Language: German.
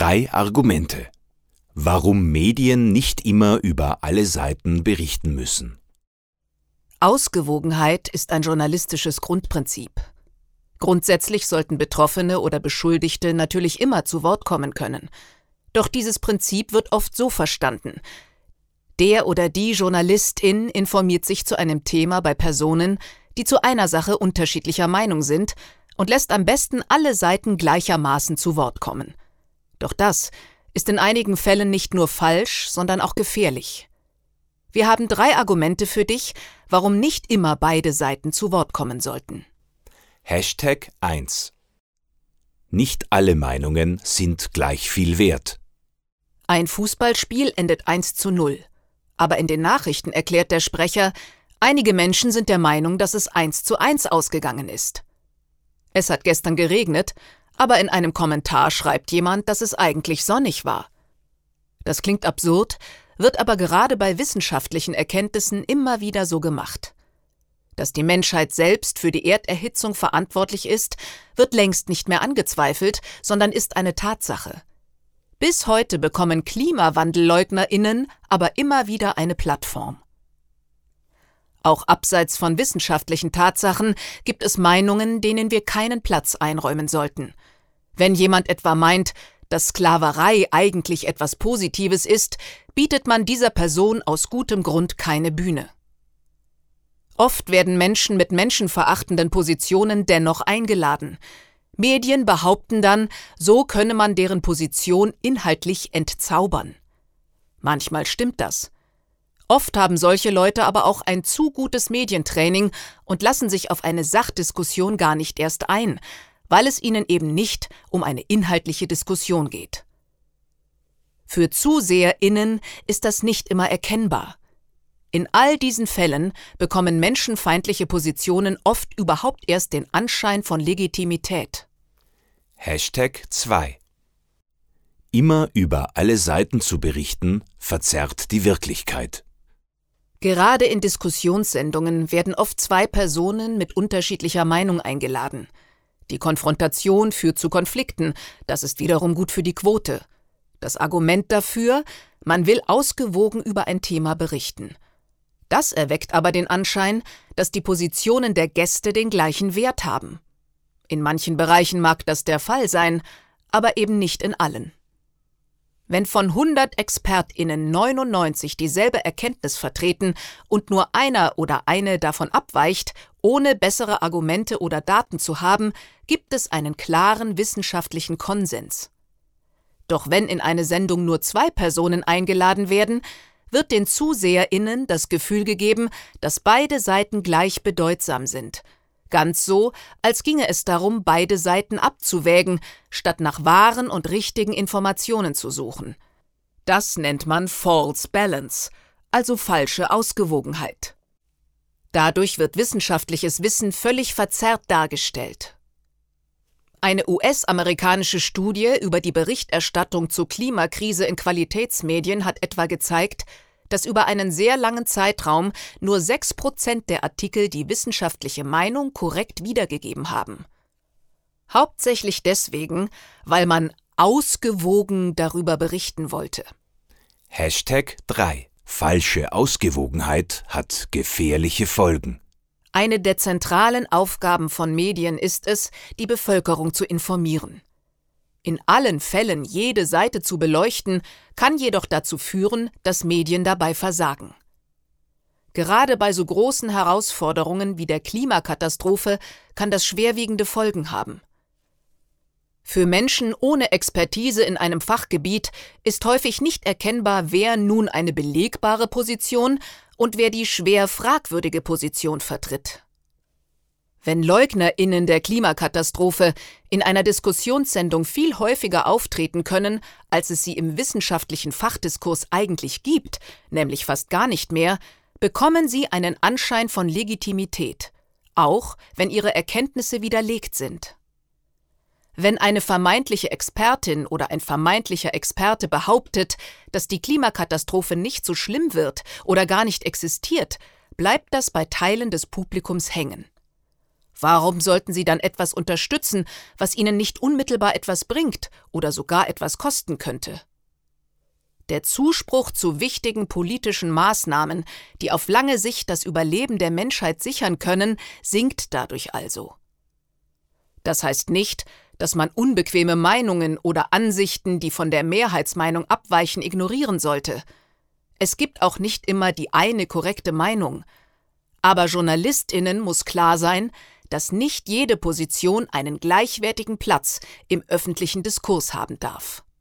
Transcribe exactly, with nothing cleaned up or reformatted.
Drei Argumente, warum Medien nicht immer über alle Seiten berichten müssen. Ausgewogenheit ist ein journalistisches Grundprinzip. Grundsätzlich sollten Betroffene oder Beschuldigte natürlich immer zu Wort kommen können. Doch dieses Prinzip wird oft so verstanden: Der oder die Journalistin informiert sich zu einem Thema bei Personen, die zu einer Sache unterschiedlicher Meinung sind, und lässt am besten alle Seiten gleichermaßen zu Wort kommen. Doch das ist in einigen Fällen nicht nur falsch, sondern auch gefährlich. Wir haben drei Argumente für dich, warum nicht immer beide Seiten zu Wort kommen sollten. Hashtag eins. Nicht alle Meinungen sind gleich viel wert. Ein Fußballspiel endet eins zu null. Aber in den Nachrichten erklärt der Sprecher, einige Menschen sind der Meinung, dass es eins zu eins ausgegangen ist. Es hat gestern geregnet, aber in einem Kommentar schreibt jemand, dass es eigentlich sonnig war. Das klingt absurd, wird aber gerade bei wissenschaftlichen Erkenntnissen immer wieder so gemacht. Dass die Menschheit selbst für die Erderhitzung verantwortlich ist, wird längst nicht mehr angezweifelt, sondern ist eine Tatsache. Bis heute bekommen KlimawandelleugnerInnen aber immer wieder eine Plattform. Auch abseits von wissenschaftlichen Tatsachen gibt es Meinungen, denen wir keinen Platz einräumen sollten. Wenn jemand etwa meint, dass Sklaverei eigentlich etwas Positives ist, bietet man dieser Person aus gutem Grund keine Bühne. Oft werden Menschen mit menschenverachtenden Positionen dennoch eingeladen. Medien behaupten dann, so könne man deren Position inhaltlich entzaubern. Manchmal stimmt das. Oft haben solche Leute aber auch ein zu gutes Medientraining und lassen sich auf eine Sachdiskussion gar nicht erst ein, weil es ihnen eben nicht um eine inhaltliche Diskussion geht. Für ZuseherInnen ist das nicht immer erkennbar. In all diesen Fällen bekommen menschenfeindliche Positionen oft überhaupt erst den Anschein von Legitimität. Hashtag zwei. Immer über alle Seiten zu berichten, verzerrt die Wirklichkeit. Gerade in Diskussionssendungen werden oft zwei Personen mit unterschiedlicher Meinung eingeladen. Die Konfrontation führt zu Konflikten, das ist wiederum gut für die Quote. Das Argument dafür, man will ausgewogen über ein Thema berichten. Das erweckt aber den Anschein, dass die Positionen der Gäste den gleichen Wert haben. In manchen Bereichen mag das der Fall sein, aber eben nicht in allen. Wenn von hundert ExpertInnen neunundneunzig dieselbe Erkenntnis vertreten und nur einer oder eine davon abweicht, ohne bessere Argumente oder Daten zu haben, gibt es einen klaren wissenschaftlichen Konsens. Doch wenn in eine Sendung nur zwei Personen eingeladen werden, wird den ZuseherInnen das Gefühl gegeben, dass beide Seiten gleich bedeutsam sind. Ganz so, als ginge es darum, beide Seiten abzuwägen, statt nach wahren und richtigen Informationen zu suchen. Das nennt man False Balance, also falsche Ausgewogenheit. Dadurch wird wissenschaftliches Wissen völlig verzerrt dargestellt. Eine U S-amerikanische Studie über die Berichterstattung zur Klimakrise in Qualitätsmedien hat etwa gezeigt, dass über einen sehr langen Zeitraum nur sechs Prozent der Artikel die wissenschaftliche Meinung korrekt wiedergegeben haben. Hauptsächlich deswegen, weil man ausgewogen darüber berichten wollte. Hashtag drei. Falsche Ausgewogenheit hat gefährliche Folgen. Eine der zentralen Aufgaben von Medien ist es, die Bevölkerung zu informieren. In allen Fällen jede Seite zu beleuchten, kann jedoch dazu führen, dass Medien dabei versagen. Gerade bei so großen Herausforderungen wie der Klimakatastrophe kann das schwerwiegende Folgen haben. Für Menschen ohne Expertise in einem Fachgebiet ist häufig nicht erkennbar, wer nun eine belegbare Position und wer die schwer fragwürdige Position vertritt. Wenn LeugnerInnen der Klimakatastrophe in einer Diskussionssendung viel häufiger auftreten können, als es sie im wissenschaftlichen Fachdiskurs eigentlich gibt, nämlich fast gar nicht mehr, bekommen sie einen Anschein von Legitimität, auch wenn ihre Erkenntnisse widerlegt sind. Wenn eine vermeintliche Expertin oder ein vermeintlicher Experte behauptet, dass die Klimakatastrophe nicht so schlimm wird oder gar nicht existiert, bleibt das bei Teilen des Publikums hängen. Warum sollten Sie dann etwas unterstützen, was Ihnen nicht unmittelbar etwas bringt oder sogar etwas kosten könnte? Der Zuspruch zu wichtigen politischen Maßnahmen, die auf lange Sicht das Überleben der Menschheit sichern können, sinkt dadurch also. Das heißt nicht, dass man unbequeme Meinungen oder Ansichten, die von der Mehrheitsmeinung abweichen, ignorieren sollte. Es gibt auch nicht immer die eine korrekte Meinung. Aber JournalistInnen muss klar sein, dass nicht jede Position einen gleichwertigen Platz im öffentlichen Diskurs haben darf.